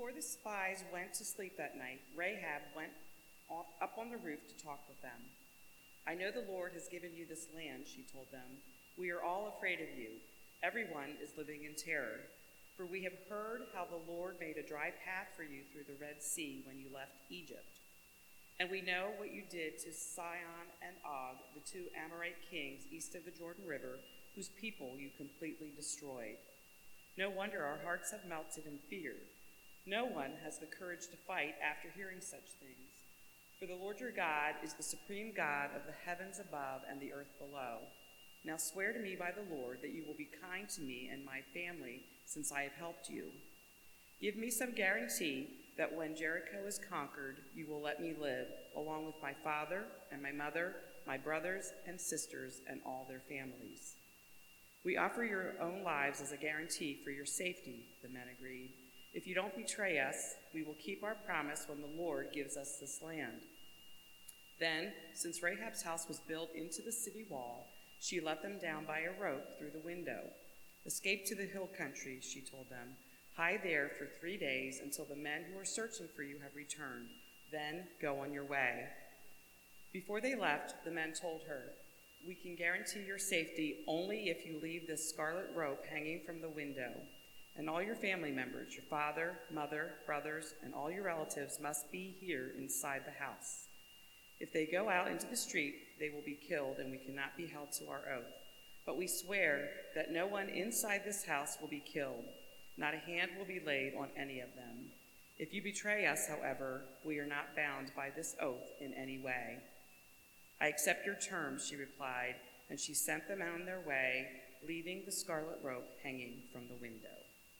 Before the spies went to sleep that night, Rahab went up on the roof to talk with them. "I know the Lord has given you this land," she told them. "We are all afraid of you. Everyone is living in terror. For we have heard how the Lord made a dry path for you through the Red Sea when you left Egypt. And we know what you did to Sihon and Og, the two Amorite kings east of the Jordan River, whose people you completely destroyed. No wonder our hearts have melted in fear. No one has the courage to fight after hearing such things. For the Lord your God is the supreme God of the heavens above and the earth below. Now swear to me by the Lord that you will be kind to me and my family, since I have helped you. Give me some guarantee that when Jericho is conquered, you will let me live, along with my father and my mother, my brothers and sisters, and all their families." "We offer your own lives as a guarantee for your safety," the men agreed. "If you don't betray us, we will keep our promise when the Lord gives us this land." Then, since Rahab's house was built into the city wall, she let them down by a rope through the window. "Escape to the hill country," she told them. "Hide there for 3 days until the men who are searching for you have returned. Then go on your way." Before they left, the men told her, "We can guarantee your safety only if you leave this scarlet rope hanging from the window. And all your family members, your father, mother, brothers, and all your relatives must be here inside the house. If they go out into the street, they will be killed, and we cannot be held to our oath. But we swear that no one inside this house will be killed. Not a hand will be laid on any of them. If you betray us, however, we are not bound by this oath in any way." "I accept your terms," she replied, and she sent them on their way, leaving the scarlet rope hanging from the window.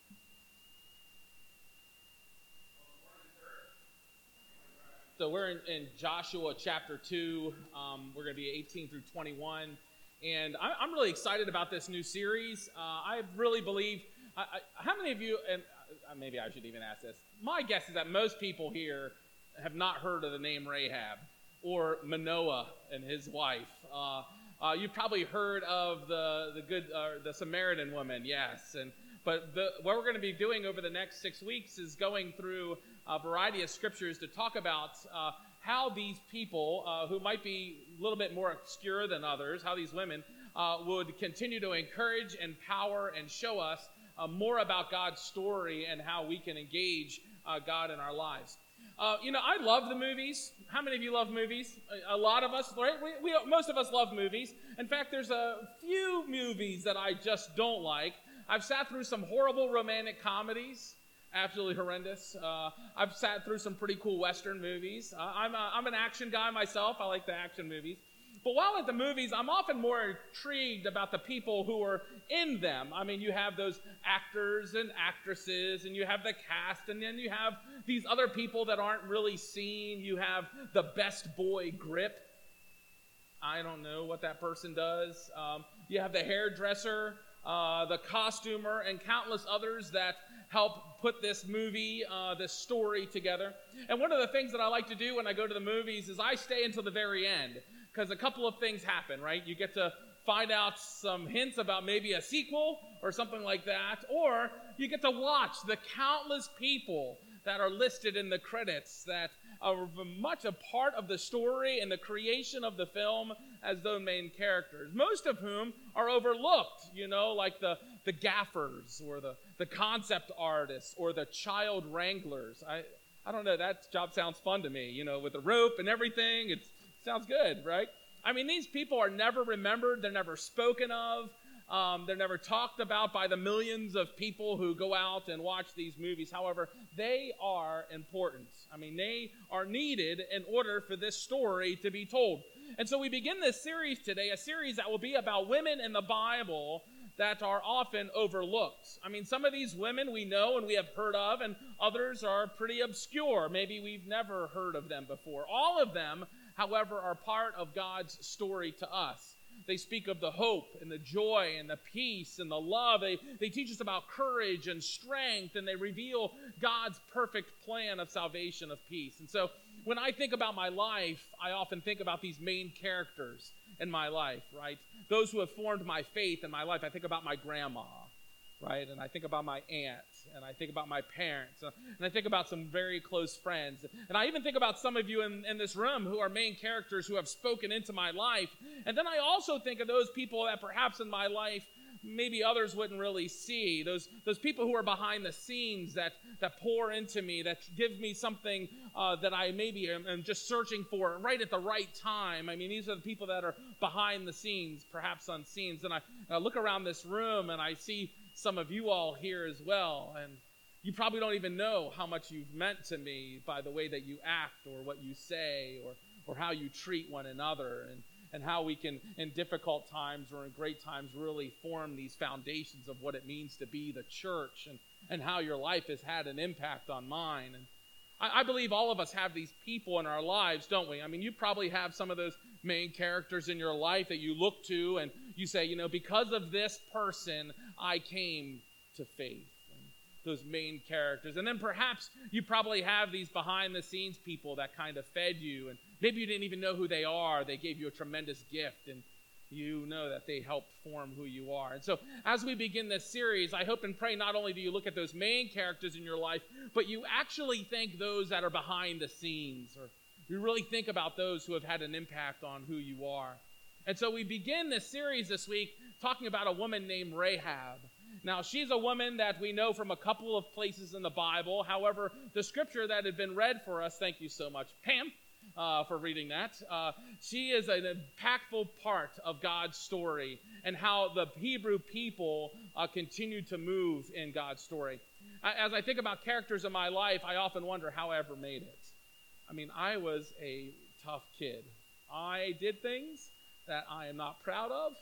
So we're in Joshua chapter 2. We're going to be 18 through 21. And I'm really excited about this new series. I really believe, how many of you, and maybe I should even ask this, my guess is that most people here have not heard of the name Rahab or Manoah and his wife. You've probably heard of the Samaritan woman, yes. But what we're going to be doing over the next 6 weeks is going through a variety of scriptures to talk about how these people, who might be a little bit more obscure than others, how these women would continue to encourage, empower, and show us more about God's story and how we can engage God in our lives. I love the movies. How many of you love movies? A lot of us, right? Most of us love movies. In fact, there's a few movies that I just don't like. I've sat through some horrible romantic comedies. Absolutely horrendous. I've sat through some pretty cool Western movies. I'm an action guy myself. I like the action movies. But while at the movies, I'm often more intrigued about the people who are in them. I mean, you have those actors and actresses, and you have the cast, and then you have these other people that aren't really seen. You have the best boy grip. I don't know what that person does. You have the hairdresser, the costumer, and countless others that help put this movie, this story together. And one of the things that I like to do when I go to the movies is I stay until the very end, because a couple of things happen, right? You get to find out some hints about maybe a sequel or something like that, or you get to watch the countless people that are listed in the credits that are much a part of the story and the creation of the film as those main characters, most of whom are overlooked, like the gaffers or the concept artists or the child wranglers. I don't know, that job sounds fun to me, with the rope and everything. It sounds good, right? I mean, these people are never remembered. They're never spoken of. They're never talked about by the millions of people who go out and watch these movies. However, they are important. I mean, they are needed in order for this story to be told. And so we begin this series today, a series that will be about women in the Bible that are often overlooked. I mean, some of these women we know and we have heard of, and others are pretty obscure. Maybe we've never heard of them before. All of them, however, are part of God's story to us. They speak of the hope and the joy and the peace and the love. They teach us about courage and strength, and they reveal God's perfect plan of salvation, of peace. And so when I think about my life, I often think about these main characters in my life, right? Those who have formed my faith in my life. I think about my grandma, right? And I think about my aunt, and I think about my parents, and I think about some very close friends. And I even think about some of you in this room who are main characters who have spoken into my life. And then I also think of those people that perhaps in my life maybe others wouldn't really see, those people who are behind the scenes that pour into me, that give me something that I maybe am just searching for right at the right time. I mean, these are the people that are behind the scenes, perhaps unseen. And I look around this room and I see some of you all here as well, and you probably don't even know how much you've meant to me by the way that you act or what you say or how you treat one another, and how we can, in difficult times or in great times, really form these foundations of what it means to be the church, and how your life has had an impact on mine. And I believe all of us have these people in our lives, don't we? I mean, you probably have some of those main characters in your life that you look to and you say, because of this person, I came to faith. Those main characters. And then perhaps you probably have these behind the scenes people that kind of fed you, and maybe you didn't even know who they are. They gave you a tremendous gift, and you know that they helped form who you are. And so as we begin this series, I hope and pray not only do you look at those main characters in your life, but you actually thank those that are behind the scenes, or you really think about those who have had an impact on who you are. And so we begin this series this week talking about a woman named Rahab. Now, she's a woman that we know from a couple of places in the Bible. However, the scripture that had been read for us, thank you so much, Pam, for reading that. She is an impactful part of God's story and how the Hebrew people continued to move in God's story. As I think about characters in my life, I often wonder how I ever made it. I mean, I was a tough kid. I did things that I am not proud of,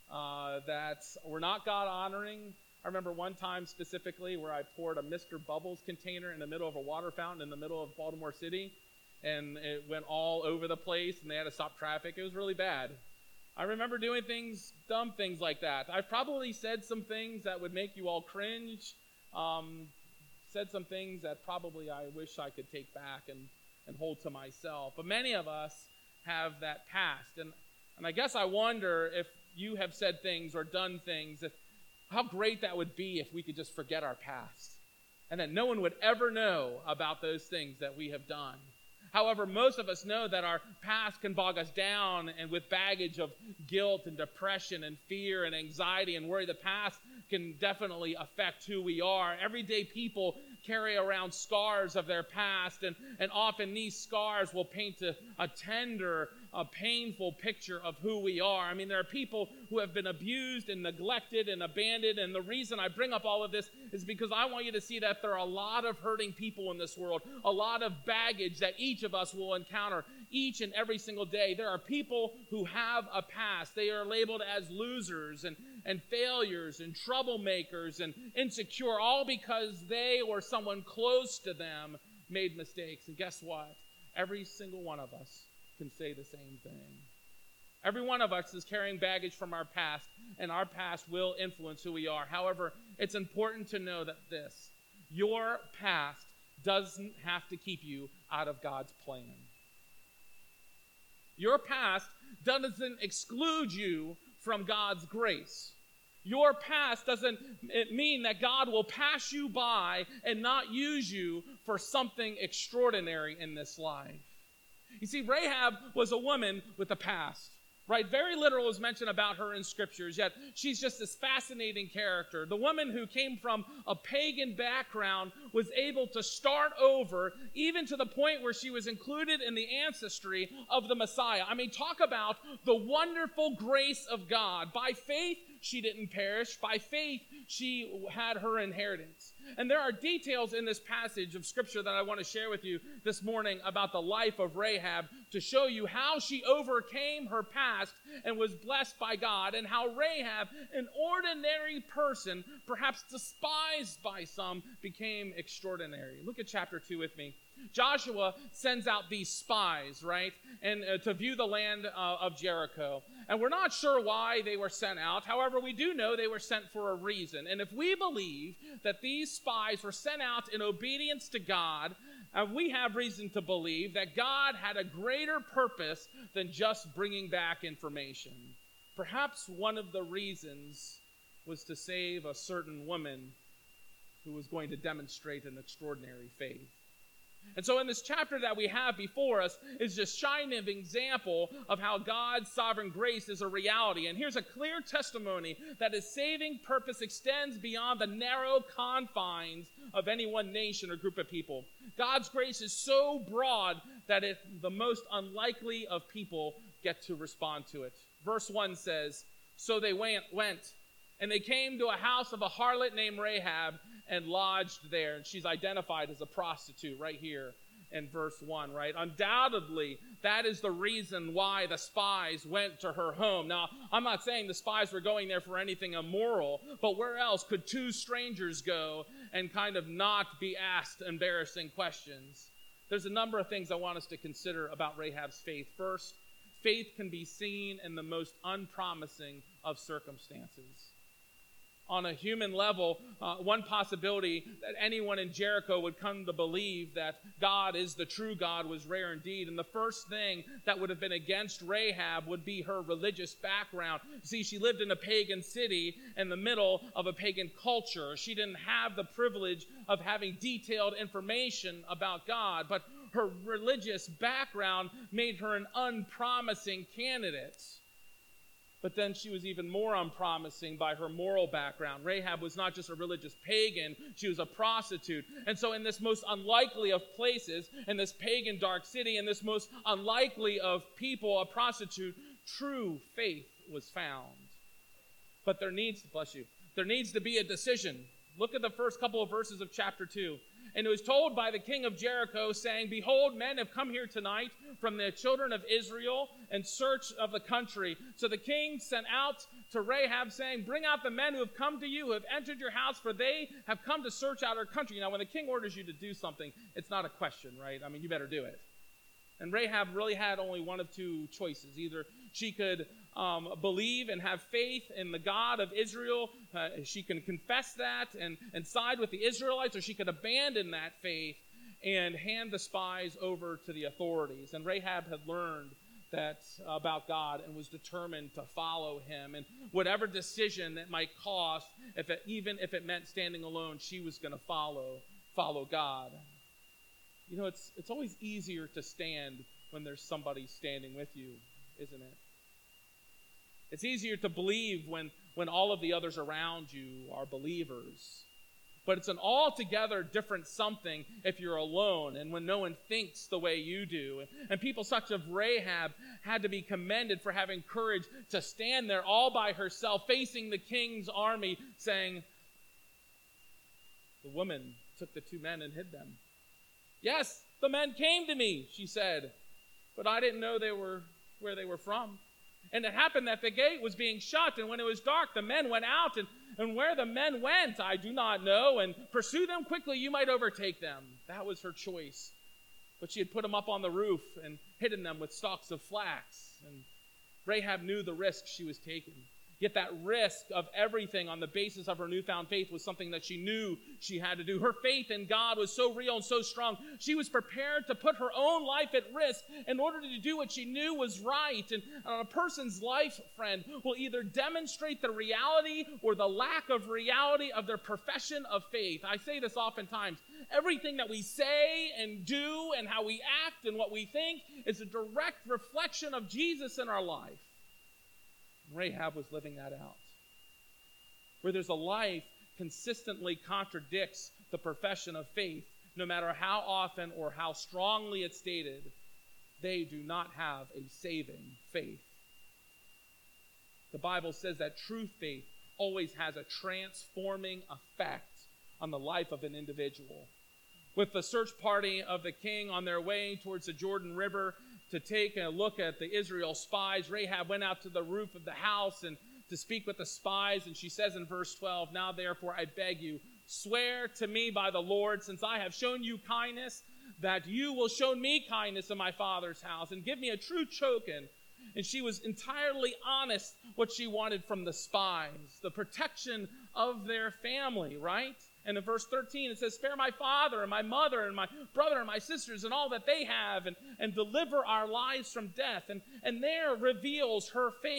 that were not God-honoring. I remember one time specifically where I poured a Mr. Bubbles container in the middle of a water fountain in the middle of Baltimore City, and it went all over the place, and they had to stop traffic. It was really bad. I remember doing dumb things like that. I probably said some things that would make you all cringe, said some things that probably I wish I could take back and hold to myself. But many of us have that past, and I guess I wonder if you have said things or done things, how great that would be if we could just forget our past and that no one would ever know about those things that we have done. However, most of us know that our past can bog us down, and with baggage of guilt and depression and fear and anxiety and worry, the past can definitely affect who we are. Everyday people carry around scars of their past, and often these scars will paint a tender, a painful picture of who we are. I mean, there are people who have been abused and neglected and abandoned, and the reason I bring up all of this is because I want you to see that there are a lot of hurting people in this world, a lot of baggage that each of us will encounter each and every single day. There are people who have a past. They are labeled as losers and failures and troublemakers and insecure, all because they or someone close to them made mistakes. And guess what? Every single one of us can say the same thing. Every one of us is carrying baggage from our past, and our past will influence who we are. However, it's important to know that your past doesn't have to keep you out of God's plan. Your past doesn't exclude you from God's grace. Your past doesn't mean that God will pass you by and not use you for something extraordinary in this life. You see, Rahab was a woman with a past, right? Very little is mentioned about her in scriptures, yet she's just this fascinating character. The woman who came from a pagan background was able to start over, even to the point where she was included in the ancestry of the Messiah. I mean, talk about the wonderful grace of God. By faith, she didn't perish. By faith, she had her inheritance. And there are details in this passage of scripture that I want to share with you this morning about the life of Rahab to show you how she overcame her past and was blessed by God, and how Rahab, an ordinary person, perhaps despised by some, became extraordinary. Look at chapter 2 with me. Joshua sends out these spies, right, and to view the land of Jericho. And we're not sure why they were sent out. However, we do know they were sent for a reason. And if we believe that these spies were sent out in obedience to God, we have reason to believe that God had a greater purpose than just bringing back information. Perhaps one of the reasons was to save a certain woman who was going to demonstrate an extraordinary faith. And so in this chapter that we have before us is just shining an example of how God's sovereign grace is a reality. And here's a clear testimony that his saving purpose extends beyond the narrow confines of any one nation or group of people. God's grace is so broad that the most unlikely of people get to respond to it. Verse 1 says, "So they went, and they came to a house of a harlot named Rahab and lodged there." And she's identified as a prostitute right here in verse 1, right? Undoubtedly, that is the reason why the spies went to her home. Now, I'm not saying the spies were going there for anything immoral, but where else could two strangers go and kind of not be asked embarrassing questions? There's a number of things I want us to consider about Rahab's faith. First, faith can be seen in the most unpromising of circumstances. On a human level, one possibility that anyone in Jericho would come to believe that God is the true God was rare indeed. And the first thing that would have been against Rahab would be her religious background. See, she lived in a pagan city in the middle of a pagan culture. She didn't have the privilege of having detailed information about God, but her religious background made her an unpromising candidate. But then she was even more unpromising by her moral background. Rahab was not just a religious pagan, she was a prostitute. And so in this most unlikely of places, in this pagan dark city, in this most unlikely of people, a prostitute, true faith was found. But there needs to be a decision. Look at the first couple of verses of chapter 2. "And it was told by the king of Jericho, saying, Behold, men have come here tonight from the children of Israel in search of the country. So the king sent out to Rahab, saying, Bring out the men who have come to you, who have entered your house, for they have come to search out our country." Now, when the king orders you to do something, it's not a question, right? I mean, you better do it. And Rahab really had only one of two choices. Either she could believe and have faith in the God of Israel. She can confess that and side with the Israelites, or she could abandon that faith and hand the spies over to the authorities. And Rahab had learned that about God and was determined to follow him. And whatever decision it might cost, even if it meant standing alone, she was going to follow God. You know, it's always easier to stand when there's somebody standing with you, isn't it? It's easier to believe when all of the others around you are believers. But it's an altogether different something if you're alone and when no one thinks the way you do. And people such as Rahab had to be commended for having courage to stand there all by herself, facing the king's army, saying, "The woman took the two men and hid them. Yes, the men came to me," she said, "but I didn't know where they were from. And it happened that the gate was being shut, and when it was dark, the men went out, and where the men went, I do not know, and pursue them quickly, you might overtake them." That was her choice. But she had put them up on the roof and hidden them with stalks of flax. And Rahab knew the risk she was taking. Yet that risk of everything on the basis of her newfound faith was something that she knew she had to do. Her faith in God was so real and so strong. She was prepared to put her own life at risk in order to do what she knew was right. And a person's life, friend, will either demonstrate the reality or the lack of reality of their profession of faith. I say this oftentimes. Everything that we say and do and how we act and what we think is a direct reflection of Jesus in our life. Rahab was living that out. Where there's a life consistently contradicts the profession of faith, no matter how often or how strongly it's stated, they do not have a saving faith. The Bible says that true faith always has a transforming effect on the life of an individual. With the search party of the king on their way towards the Jordan River to take a look at the Israel spies, Rahab went out to the roof of the house and to speak with the spies. And she says in verse 12, "Now therefore I beg you, swear to me by the Lord, since I have shown you kindness, that you will show me kindness in my father's house, and give me a true token." And she was entirely honest what she wanted from the spies, the protection of their family, right? And in verse 13, it says, "Spare my father and my mother and my brother and my sisters and all that they have, and deliver our lives from death." And there reveals her faith.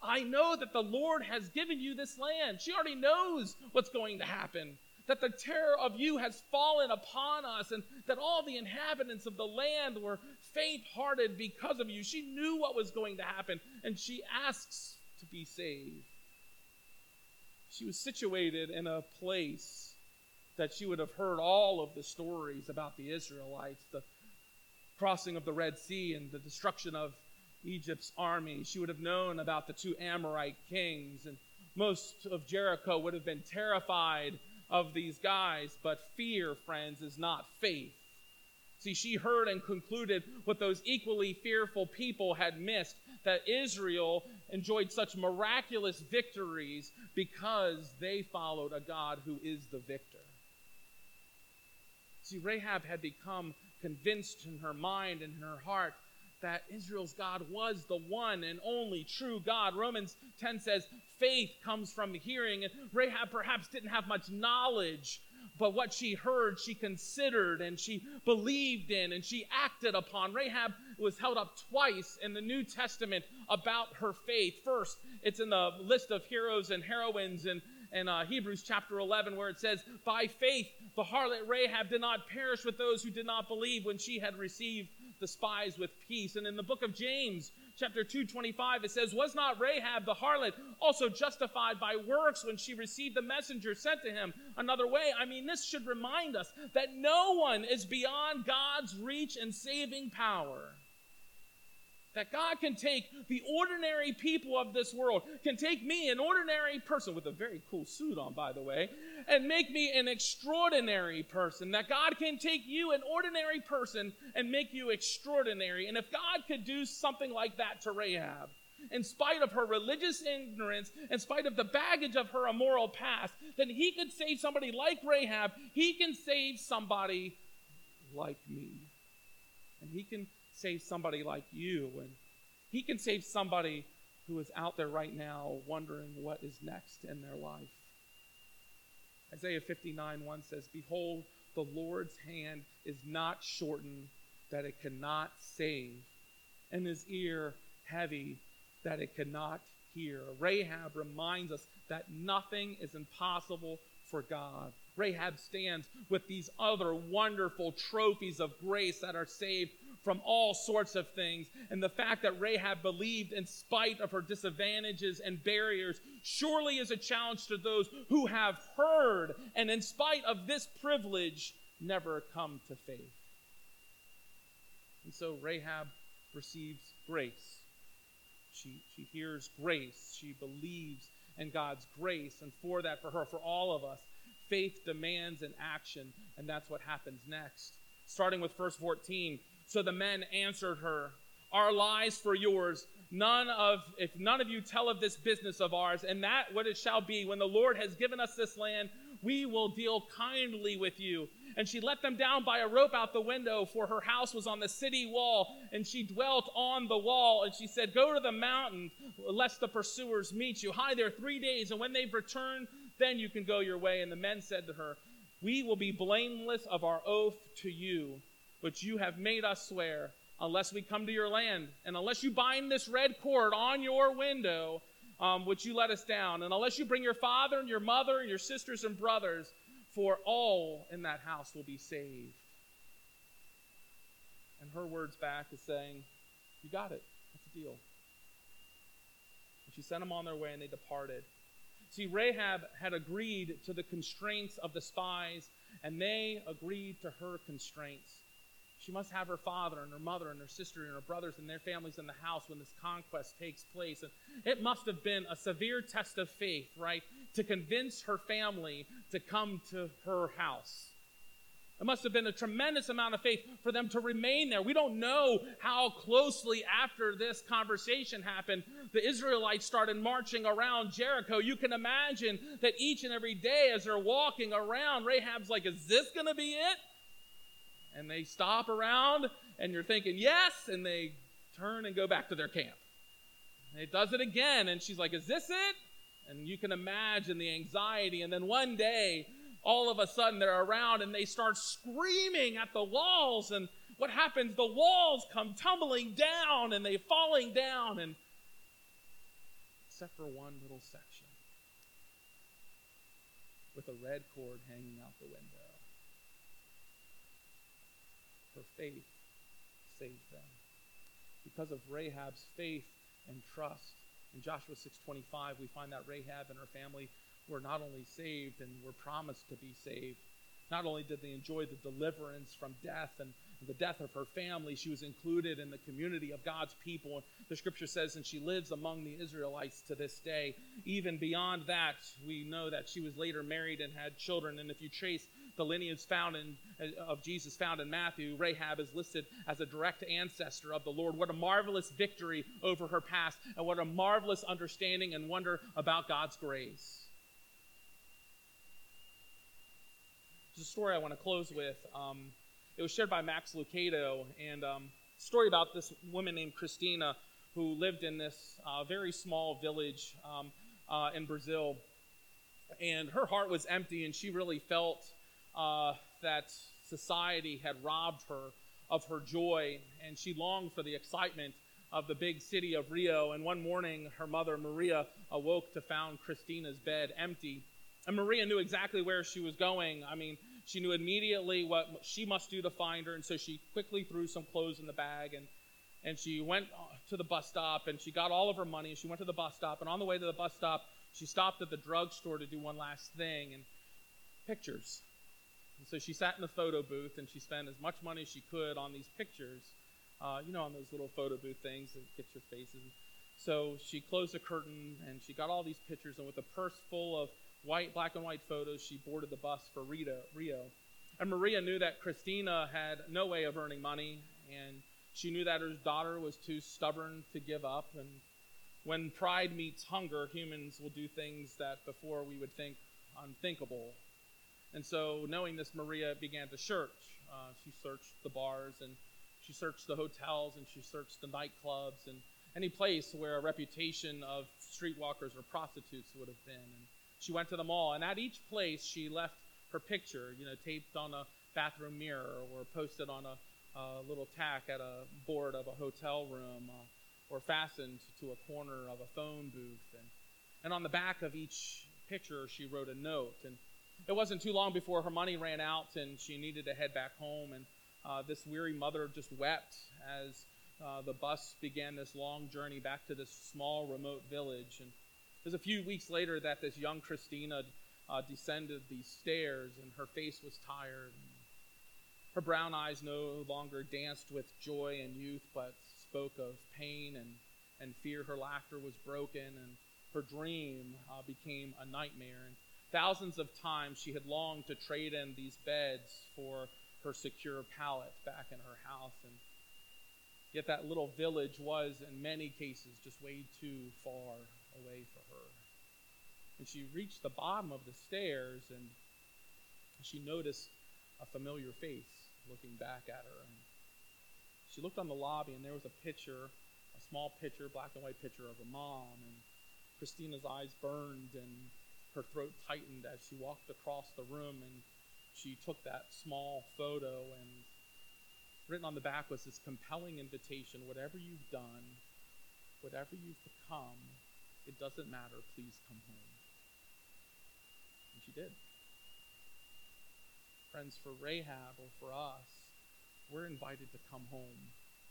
I know that the Lord has given you this land. She already knows what's going to happen, that the terror of you has fallen upon us, and that all the inhabitants of the land were faint-hearted because of you. She knew what was going to happen, and she asks to be saved. She was situated in a place that she would have heard all of the stories about the Israelites, the crossing of the Red Sea and the destruction of Egypt's army. She would have known about the 2 Amorite kings, and most of Jericho would have been terrified of these guys. But fear, friends, is not faith. See, she heard and concluded what those equally fearful people had missed, that Israel enjoyed such miraculous victories because they followed a God who is the victor. See, Rahab had become convinced in her mind and in her heart that Israel's God was the one and only true God. Romans 10 says, faith comes from hearing. And Rahab perhaps didn't have much knowledge, but what she heard, she considered and she believed in and she acted upon. Rahab was held up twice in the New Testament about her faith. First, it's in the list of heroes and heroines in Hebrews chapter 11, where it says, by faith, the harlot Rahab did not perish with those who did not believe when she had received the spies with peace. And in the book of James, chapter 2:25, it says, was not Rahab the harlot also justified by works when she received the messenger sent to him another way? I mean, this should remind us that no one is beyond God's reach and saving power. That God can take the ordinary people of this world, can take me, an ordinary person with a very cool suit on, by the way, and make me an extraordinary person. That God can take you, an ordinary person, and make you extraordinary. And if God could do something like that to Rahab, in spite of her religious ignorance, in spite of the baggage of her immoral past, then he could save somebody like Rahab. He can save somebody like me. And he can save somebody like you, and he can save somebody who is out there right now wondering what is next in their life. Isaiah 59:1 says, behold, the Lord's hand is not shortened that it cannot save, and his ear heavy that it cannot hear. Rahab reminds us that nothing is impossible for God. Rahab stands with these other wonderful trophies of grace that are saved from all sorts of things. And the fact that Rahab believed in spite of her disadvantages and barriers surely is a challenge to those who have heard and in spite of this privilege never come to faith. And so Rahab receives grace. She hears grace. She believes in God's grace. And for that, for her, for all of us, faith demands an action. And that's what happens next. Starting with verse 14. So the men answered her, our lives for yours. If none of you tell of this business of ours, and that what it shall be, when the Lord has given us this land, we will deal kindly with you. And she let them down by a rope out the window, for her house was on the city wall, and she dwelt on the wall. And she said, go to the mountain, lest the pursuers meet you. Hide there 3 days, and when they've returned, then you can go your way. And the men said to her, we will be blameless of our oath to you, which you have made us swear, unless we come to your land, and unless you bind this red cord on your window, which you let us down, and unless you bring your father and your mother and your sisters and brothers, for all in that house will be saved. And her words back is saying, you got it. That's the deal. And she sent them on their way, and they departed. See, Rahab had agreed to the constraints of the spies, and they agreed to her constraints. She must have her father and her mother and her sister and her brothers and their families in the house when this conquest takes place. And it must have been a severe test of faith, right, to convince her family to come to her house. It must have been a tremendous amount of faith for them to remain there. We don't know how closely after this conversation happened, the Israelites started marching around Jericho. You can imagine that each and every day as they're walking around, Rahab's like, is this going to be it? And they stop around, and you're thinking, yes, and they turn and go back to their camp. And it does it again, and she's like, is this it? And you can imagine the anxiety. And then one day, all of a sudden, they're around, and they start screaming at the walls. And what happens? The walls come tumbling down, and they're falling down. And except for one little section with a red cord hanging out the window. Her faith saved them. Because of Rahab's faith and trust, in Joshua 6:25, we find that Rahab and her family were not only saved and were promised to be saved, not only did they enjoy the deliverance from death and the death of her family, she was included in the community of God's people. And the scripture says, and she lives among the Israelites to this day. Even beyond that, we know that she was later married and had children. And if you trace the lineage of Jesus found in Matthew, Rahab is listed as a direct ancestor of the Lord. What a marvelous victory over her past, and what a marvelous understanding and wonder about God's grace. There's a story I want to close with. It was shared by Max Lucado, and a story about this woman named Christina who lived in this very small village in Brazil. And her heart was empty, and she really felt that society had robbed her of her joy, and she longed for the excitement of the big city of Rio. And one morning, her mother, Maria, awoke to find Christina's bed empty. And Maria knew exactly where she was going. I mean, she knew immediately what she must do to find her, and so she quickly threw some clothes in the bag, and she went to the bus stop, and she got all of her money, and she went to the bus stop, and on the way to the bus stop, she stopped at the drugstore to do one last thing, and pictures. And so she sat in the photo booth, and she spent as much money as she could on these pictures, on those little photo booth things that get your faces. So she closed the curtain, and she got all these pictures, and with a purse full of black and white photos, she boarded the bus for Rio. And Maria knew that Christina had no way of earning money, and she knew that her daughter was too stubborn to give up. And when pride meets hunger, humans will do things that before we would think unthinkable. And so, knowing this, Maria began to search. She searched the bars, and she searched the hotels, and she searched the nightclubs, and any place where a reputation of streetwalkers or prostitutes would have been. And she went to them all, and at each place she left her picture, taped on a bathroom mirror or posted on a little tack at a board of a hotel room or fastened to a corner of a phone booth. And on the back of each picture she wrote a note. And it wasn't too long before her money ran out and she needed to head back home. And this weary mother just wept as the bus began this long journey back to this small remote village. And it was a few weeks later that this young Christina descended these stairs, and her face was tired. Her brown eyes no longer danced with joy and youth, but spoke of pain and fear. Her laughter was broken, and her dream became a nightmare. And thousands of times she had longed to trade in these beds for her secure pallet back in her house. And yet that little village was, in many cases, just way too far away for her. And she reached the bottom of the stairs, and she noticed a familiar face looking back at her. And she looked on the lobby, and there was a picture, a small picture, black and white picture of her mom. And Christina's eyes burned, and her throat tightened as she walked across the room, and she took that small photo, and written on the back was this compelling invitation: whatever you've done, whatever you've become, it doesn't matter, please come home. And she did. Friends, for Rahab or for us, we're invited to come home.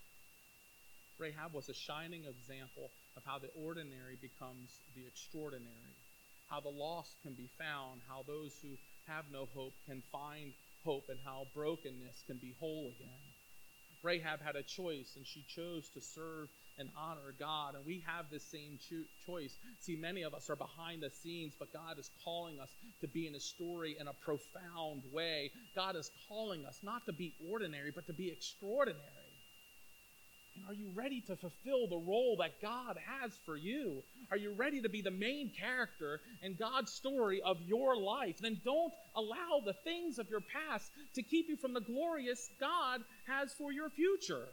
Rahab was a shining example of how the ordinary becomes the extraordinary, how the lost can be found, how those who have no hope can find hope, and how brokenness can be whole again. Rahab had a choice, and she chose to serve and honor God, and we have this same choice. See, many of us are behind the scenes, but God is calling us to be in His story in a profound way. God is calling us not to be ordinary, but to be extraordinary. And are you ready to fulfill the role that God has for you? Are you ready to be the main character in God's story of your life? Then don't allow the things of your past to keep you from the glorious God has for your future.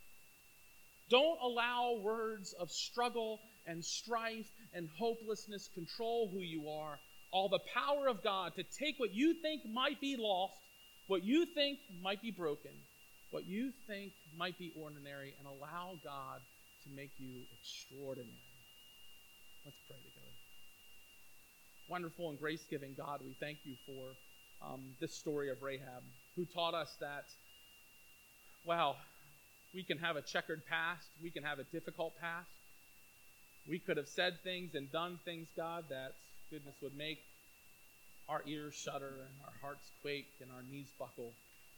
Don't allow words of struggle and strife and hopelessness control who you are. All the power of God to take what you think might be lost, what you think might be broken, what you think might be ordinary, and allow God to make you extraordinary. Let's pray together. Wonderful and grace-giving God, we thank you for this story of Rahab, who taught us that, wow, we can have a checkered past. We can have a difficult past. We could have said things and done things, God, that, goodness, would make our ears shudder and our hearts quake and our knees buckle.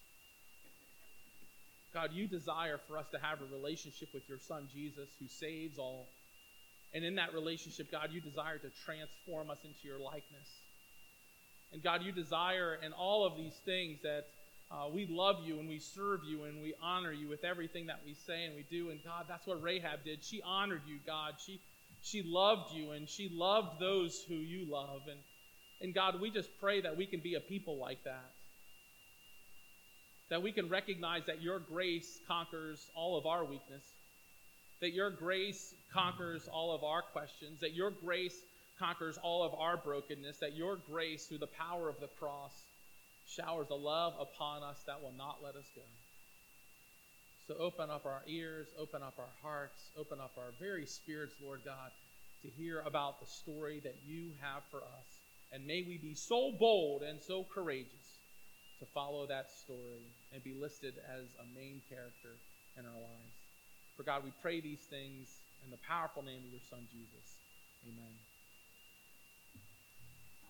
God, you desire for us to have a relationship with your Son, Jesus, who saves all. And in that relationship, God, you desire to transform us into your likeness. And God, you desire in all of these things that we love you and we serve you and we honor you with everything that we say and we do. And God, that's what Rahab did. She honored you, God. She loved you and she loved those who you love. And God, we just pray that we can be a people like that. That we can recognize that your grace conquers all of our weakness. That your grace conquers all of our questions. That your grace conquers all of our brokenness. That your grace, through the power of the cross, showers a love upon us that will not let us go. So open up our ears, open up our hearts, open up our very spirits, Lord God, to hear about the story that you have for us. And may we be so bold and so courageous to follow that story and be listed as a main character in our lives. For God, we pray these things in the powerful name of your Son, Jesus. Amen.